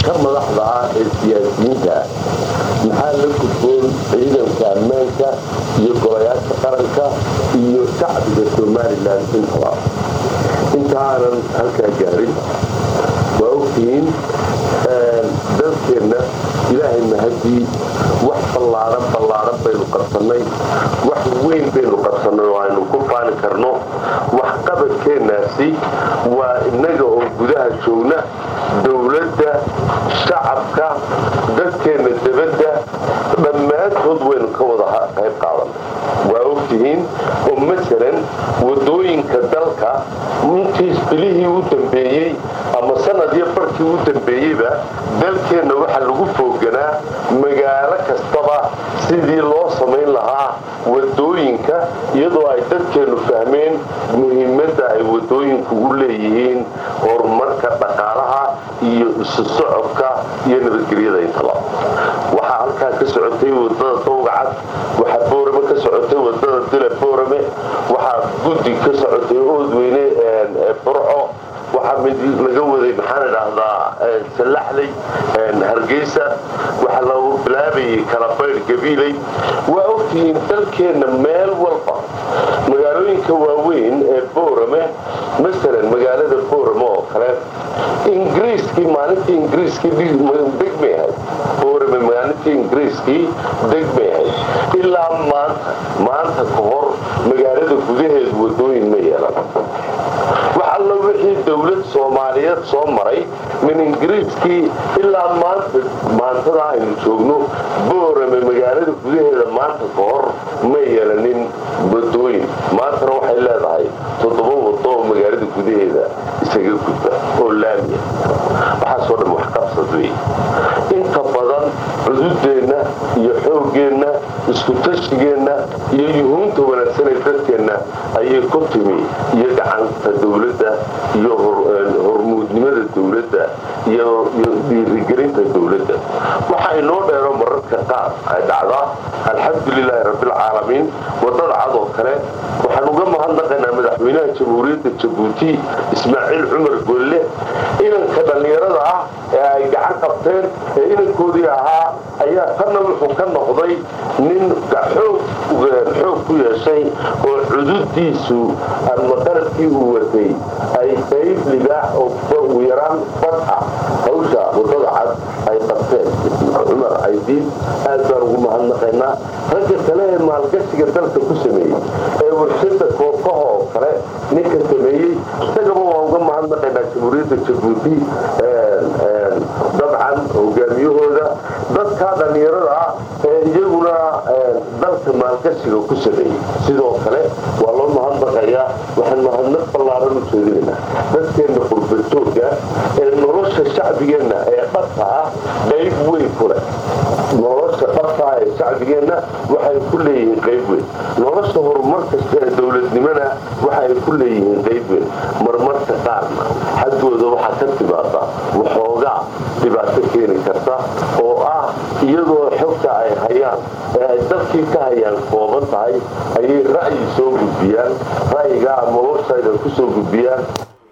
كم لحظة السياسيين محل كتبون عيدا كأمانك يقريات قرنك يشعب السومالي لان انت عالم هلكا جاري وأوكين دلكينا إلهي المهدي wax ballaaran baynu qabsanay wax weyn baynu qabsanay oo aynu ku faani karno wax qabadkeenaasi waa inaga oo gudaha joogna dawladda shacabka dadkeena dibadda dhammaantood waynu ka wada qayb qaadanay waa ogtihiin oo masalan wadooyinka dalka intii bilihii u dambeeyay ama sanadii barkii u dambeeyayba dalkeena waxa lagu fooganaa magaalo kastaba sidii loo samayn lahaa wadooyinka iyadoo ay dadkeenu fahmeen muhiimadda ay wadooyinku u leeyihiin horumarka dhaqaalaha iyo isu socodka iyo nabadgelyada intaba waxaa halkaa ka socotay wadada Dowgacad waxaa Boorame ka socotay wadada Dila Boorame waxaa guddi ka socotay Oodweyne Burco waxaa mid laga waday maxaan idhaahdaa Salaxley Hargeysa waxa lagu bilaabay kala bayr gabiilay waa ogtiin dalkeena meel walba magaalooyinka waaweyn ee Boorame مثلا magaalada Boorame oo kale Ingiriiskii maalintii Ingiriiskii degmay Boorame maalintii Ingiriiskii degmay ilaa maanta ka hor magaalada gudaheedu wadooyin ma yeelan waxa la wixii dawlad Soomaaliyeed soo maray min Ingiriiskii ilaa maanta aynu joogno Boorame magaalada gudaheeda maanta ka hor ma yeelanin wadooyin maanta waxay leedahay 7 wado magaalada gudaheeda isaga gudba oo laamiya waxa soo dhan wax qabsaday inta badan xuduudeena iyo xoogeena isku tashigeena iyo yuhuunta wanaagsan ee dadkeena ayay ku timi iyo gacanta dawladda iyo hormuudnimada dawladda iyo dhiirigelinta dawladda waxa inoo dheero mararka qaar ay dhacdaa alxamdulilaahi rabbil caalamiin wadada cad oo kale waxaan uga mahadnaqaynaa madaxweynaha jamhuuriyadda Jabuuti Ismaaciil Cumar Golle inanka dhalinyarada ah ee ay gacan qabteen ee inankoodii ahaa ayaa tan wuxuu ka noqday nin xoog ku yeeshay oo xuduudiisu ama qaladkii uu watay ay qayb libaax oo u yaraan badha hawsha wadada cad ay qabteen Cumar Aydiin aad baan ugu mahadnaqaynaa ragga kale ee maalgashiga dalka ku sameeyay ee warshada kookaha oo kale ninka sameeyay isagaba waan uga mahadnaqaynaa jamhuuriyadda Jabuuti dabcan hogaamiyahooda dadka dhalinyarada ah ee iyaguna dalka maalgashiga ku sameeyay sidoo kale waa loo mahadnaqayaa waxaan mahadnaq ballaaran u jeedinaynaa dadkeena qurbadooga ee nolosha shacbigeena ee dhabta ah qayb weyn ku leh nolosha dhabta ah ee shacbigeena waxay ku leeyihiin qayb weyn nolosha horumarka ee dawladnimada waxay ku leeyihiin qayb weyn marmarka qaarna xadooda waxa ka timaada waxoogaa dhibaato keeni karta oo ah iyadoo xogta ay hayaan ee ay dadkii ka hayaan kooban tahay ayay ra'yi soo gudbiyaan ra'yiga noloshayda ku soo gudbiyaan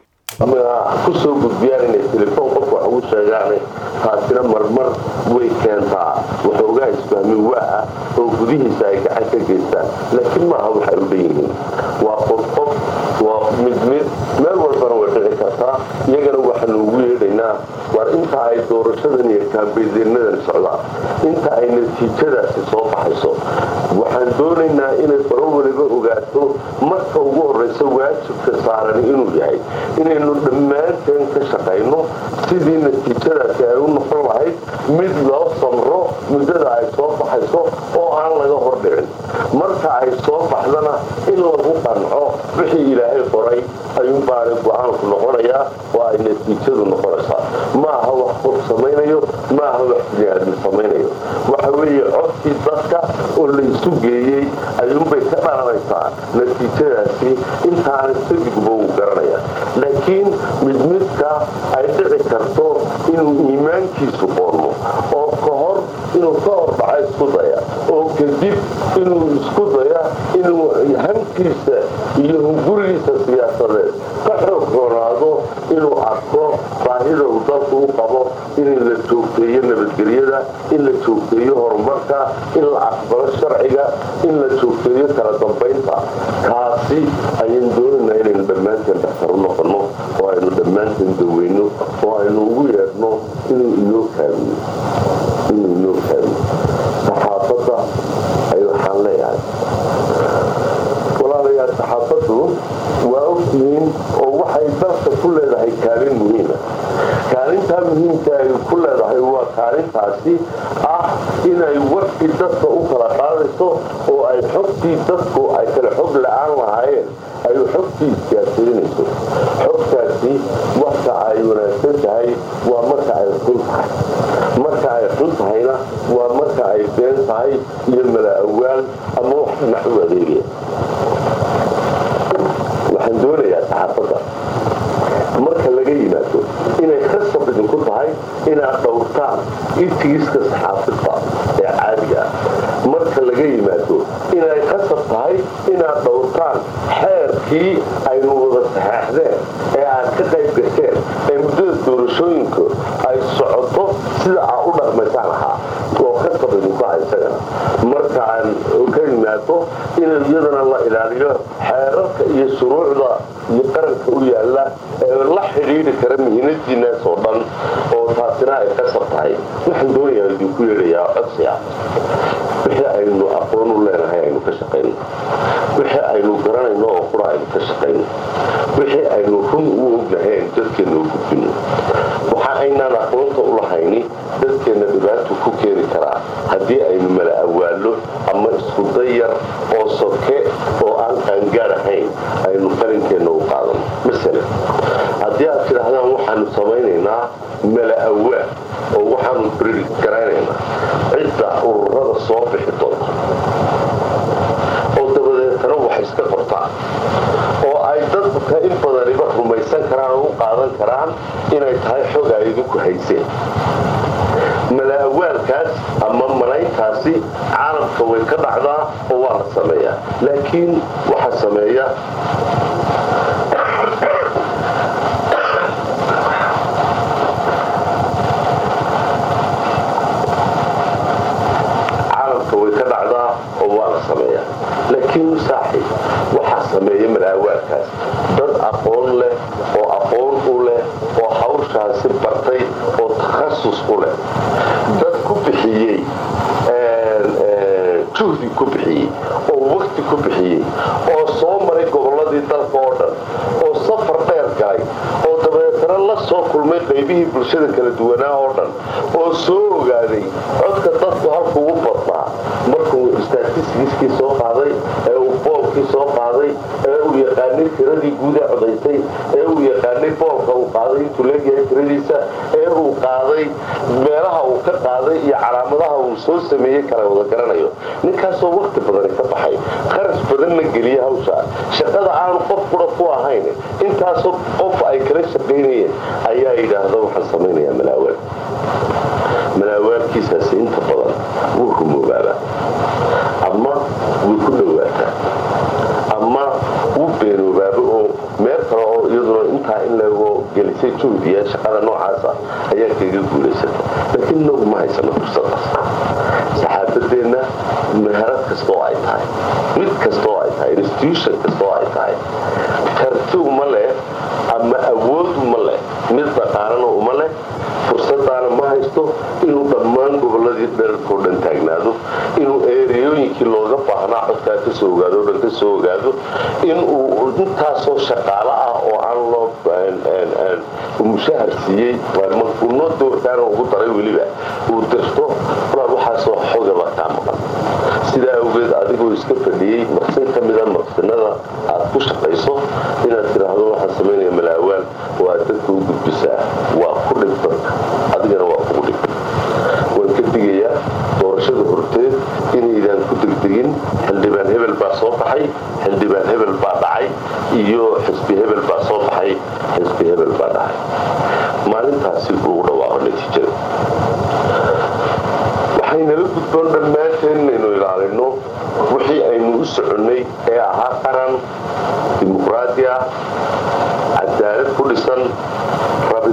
inay telefoon qofku wax ugu sheegaan taasina marmar way keentaa waxoogaa isfahmin waa oo gudihiisa ay gacan ka geystaan laakiin maaha waxay u leeyihiin waa qof waa mid meel walbana way dhici kartaa iyagana waxaanu ugu yeedhaynaa war inta ay doorashadan iyo kaambeydeenadan socdaan inta ay natiijadaasi soo baxayso waxaan doonaynaa inay faro waliba ogaato marka ugu horreysa waajibka saaran inuu yahay inaynu dhammaanteen ka shaqayno sidii natiijadaasi ay u noqon lahayd mid loo samro muddada ay soo baxayso oo aan laga hordhicin marka ay soo baxdana in lagu qanco wixii ilaahay qoray ayuunbaana go-aanku noqonayaa oo ay natiijadu noqonaysaa maaha wax qof samaynayo maaha wax biniaadam samaynayo waxa weeye codkii dadka oo la isu geeyey ayuunbay ka dhalanaysaa natiijadaasi intaana sadigba uu garanaya laakiin midka ay dhici karto inuu iimaankiisu qormo oo ka hor inuu ka horbaxa isku daya oo kadib inuu isku daya inuu hankiisa iyo hungurigiisa siyaasadeed ka xoog ronaado inuu arko baahida uu dalku u qabo in la joogteeyo nabadgelyada in la joogteeyo horumarka in la aqbalo sharciga in la joogteeyo kala dambaynta kaasi ayaan doonaynaa inaynu dhammaanteen dhakhtar u noqonno oo aynu dhammaanteen daweyno oo aynu ugu yeedhno inuu inoo kaamiyo saxaafadda ay waxaan leeyahay walaalayaal saxaafaddu waa ogtihiin oo waxay dalka ku leedahay kaalin muhiima kaalintaa muhiimka ay ku leedahay waa kaalintaasi ah inay warkii dadka u kala qaadayso oo ay xogtii dadku ay kala xog la-aan lahaayeen ay xogtii isgaarsiinayso xogtaasi marka ay wanaagsan tahay waa marka ay xun tahay marka ay xun tahayna waa marka ay been tahay iyo mala awaal ama wax dhinac u adeegaya waxaan doonayaa saxaafadda marka laga yimaado inay khasab idinku tahay inaad dhowrtaan itigiska saxaafadda ee caadiga ah marka laga yimaado inay khasab tahay inaad dhowrtaan xeerkii aynu wada saxaaxdeen ee aad ka qayb gasheen ee muddada doorashooyinka ay socoto sida aad u dhaqmaysaan ahaa oo khasab idinku ah isagana marka aan ka yimaado inay iyadana la ilaaliyo xeerarka iyo shuruucda iyo qaranka u yaalla ee la xidhiidhi kara mihinadiinaas oo dhan oo taasina ay khasab tahay waxaan doonayaa idinku yeedhayaa codsiga wixii aynu aqoon u leenahay aynu ka shaqayno wixii aynu garanayno oo qura aynu ka shaqayno wixii aynu run u ognahayn dadkeenna u gudbino waxa aynaan aqoonta u lahayni dadkeenna dhibaato ku keeni karaa haddii aynu mala awaallo ama isku dayar oo soke oo aan qaangaar ahayn aynu qarinkeenna u qaadano masalan haddii aad tidhaahdaan waxaanu samaynaynaa mala awaal oo waxaanu bririd garaynaynaa cidda ururada soo bixi doonta oo dabadeetana wax iska qortaan oo ay dadka in badaniba rumaysan karaan oo u qaadan karaan inay tahay xog ay idinku hayseen mala awaalkaas ama malayntaasi caalamka way ka dhacdaa oo waa la sameeyaa laakiin waxa sameeya laakiin saaxiib waxaa sameeya malaawaalkaas dad aqoon leh oo aqoon u leh oo hawshaasi bartay oo takhasus u leh dad ku bixiyey juhdi ku bixiyey oo waqti ku bixiyey oo soo maray gobolladii dalka oo dhan oo safar dheer galay oo dabeetana la soo kulmay qaybihii bulshada kala duwanaa oo dhan oo soo ogaaday codka dadku halku ugu badnaa markuu statistiskii soo qaaday ee uu boolkii soo qaaday ee uu yaqaanay tiradii guuda codaysay ee uu yaqaanay boolka uu qaaday intuu leegyahay tiradiisa ee uu qaaday meelaha uu ka qaaday iyo calaamadaha uu soo sameeyey kala wada garanayo ninkaasoo waqti badani ka baxay kharash badanna geliya hawsha shaqada aanu qof qura ku ahayn intaasoo qof ay kala shaqaynayeen ayaa yidhaahda waxaan samaynayaa malaawaalkiisaasi inta badan wuu rumoobaaba ama wuu ku dhowaataa ama wuu beenoobaaba oo meel kale oo iyaduna intaa in lago gelisay juhdiya shaqada noocaasa ayaa kaga guulaysata laakiin nagu ma haysano fursadaas saxaafadeenna meherad kastoo ay tahay mid kastoo ay tahay institution kastoo ay tahay karti uma leh ama awood uma leh mid dhaqaalana uma leh fursadaana ma haysto inuu dhammaan gobolladii dherarkao dhan taagnaado inuu eeriyooyinkii looga baahnaa codkaa ka soo ogaado o dhan ka soo ogaado inuu intaasoo shaqaalo ah oo aan loo mushahar siiyey unoo doorkaana ugu daray weliba uu dirto walaal waxaasoo xogaba kaa maqan sidaa awgeed adigoo iska fadhiyey maqsin ka mida maqsinada aad ku shaqayso inaad tidhaahdo waxaan samaynaya malaawaan oo aad dadka u gudbisaa waa ku dhib dadka adigana waa kugu dhib waan ka digayaa doorashada horteed inaydaan ku degdegin xildhibaan hebel baa soo baxay xildhibaan hebel baa dhacay iyo xisbi hebel baa soo baxay xisbi hebel baa dhacay maalintaasi lagu dhawaaqo natiijada waxaynala gudboon dhammaanteen inaynu ilaalino wixii aynu u soconnay ee ahaa qaran dimuqraadi ah cadaalad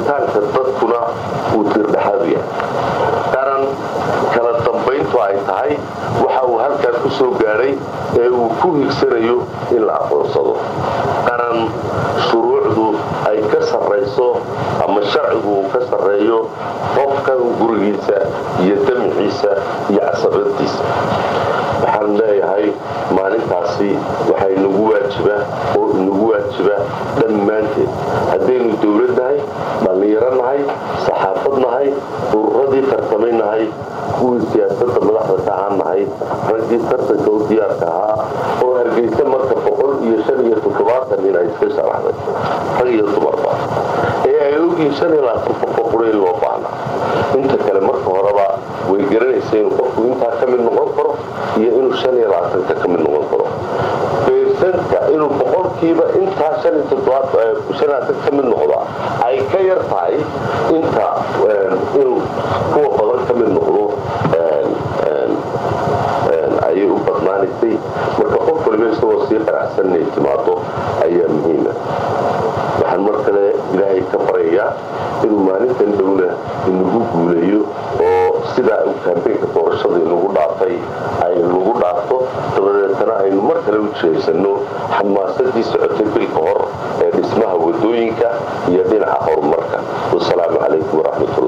rabitaanka dadkuna uu tiirdhexaadu yahay qaran kala dambayntu ay tahay waxa uu halkaas ku soo gaadhay ee uu ku higsanayo in la aqoonsado qaran shuruucdu ay ka sarrayso ama sharcigu uu ka sarreeyo qofkan gurigiisa iyo damciisa iyo casabadiisa waxaan leeyahay maalintaasi waxay nagu waajiba dhammaanteed haddaynu dawlad nahay dhallinyaro nahay saxaafad nahay ururadii tartamay nahay kuwii siyaasadda madaxda ka ahaan nahay raggii tartanka u diyaarka ahaa oo hargeysa marka 157 nin ay iska sharaxday rag iyo dumarba ee ay ogyihiin 25 qureen loo baahna inta kale marka horeba way garanaysa inuu qofku intaa ka mid noqon karo iyo inuu 25 ka mid noqon karo beersanka inuu boqolkiiba intaa 57 ka mid noqda ay ka yar tahay inta inuu kuwa badan ka mid noqdo ayay u badnaanaysay marka qof waliba isagoo sii qanacsan inay timaado ayaa muhiima waxaan mar kale ilaahay ka baryayaa inuu maalintan dhowna inagu guuleeyo oo sidaa uu kaambeynka doorashada inagu dhaafay ay nagu dhaafto dabadeetana aynu mar kale u jeesanno xamaasadii socotay bil ka hor ee dhismaha wadooyinka iyo dhinaca horumarka wasalaamu calaykum waraxmatullahi